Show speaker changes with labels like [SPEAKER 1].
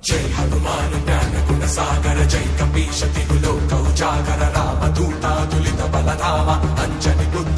[SPEAKER 1] जय हनुमान ज्ञान गुण सागर जय कपीश तिहु लोक उजागर राम दूता तुलित बलधामा अंजनी बुद्धि